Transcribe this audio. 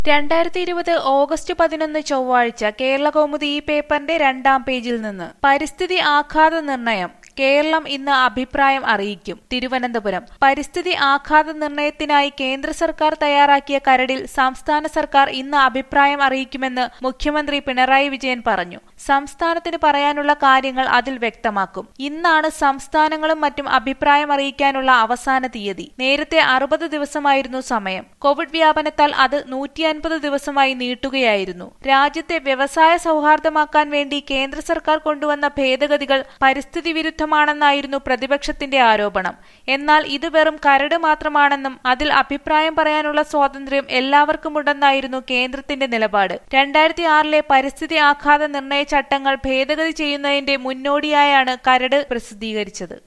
2020 August 11 ചൊവ്വാഴ്ച കേരളകൗമുദി ഈ പേപ്പറിന്റെ 2-ാം പേജിൽ നിന്ന് പരിസ്ഥിതി ആഘാത നിർണയം കേരളം ഇന്ന് അഭിപ്രായം അറിയിക്കും. തിരുവനന്തപുരം പരിസ്ഥിതി ആഘാത നിർണയത്തിനായി കേന്ദ്ര സർക്കാർ തയ്യാറാക്കിയ കരടിൽ സംസ്ഥാന സർക്കാർ ഇന്ന് അഭിപ്രായം അറിയിക്കുമെന്ന് മുഖ്യമന്ത്രി പിണറായി വിജയൻ പറഞ്ഞു. സംസ്ഥാനത്തിന് പറയാനുള്ള കാര്യങ്ങൾ അതിൽ വ്യക്തമാക്കും. ഇന്നാണ് സംസ്ഥാനങ്ങളും മറ്റും അഭിപ്രായം അറിയിക്കാനുള്ള അവസാന തീയതി. നേരത്തെ 60 ദിവസമായിരുന്നു സമയം. കോവിഡ് വ്യാപനത്താൽ അത് 150 ദിവസമായി നീട്ടുകയായിരുന്നു. രാജ്യത്തെ വ്യവസായ സൗഹാർദ്ദമാക്കാൻ വേണ്ടി കേന്ദ്ര സർക്കാർ കൊണ്ടുവന്ന ഭേദഗതികൾ പരിസ്ഥിതി വിരുദ്ധമാണെന്നായിരുന്നു പ്രതിപക്ഷത്തിന്റെ ആരോപണം. എന്നാൽ ഇത് വെറും കരട് മാത്രമാണെന്നും അതിൽ അഭിപ്രായം പറയാനുള്ള സ്വാതന്ത്ര്യം എല്ലാവർക്കുമുണ്ടെന്നായിരുന്നു കേന്ദ്രത്തിന്റെ നിലപാട്. 2006 പരിസ്ഥിതി ആഘാത നിർണയ ചട്ടങ്ങൾ ഭേദഗതി ചെയ്യുന്നതിന്റെ മുന്നോടിയായാണ് കരട് പ്രസിദ്ധീകരിച്ചത്.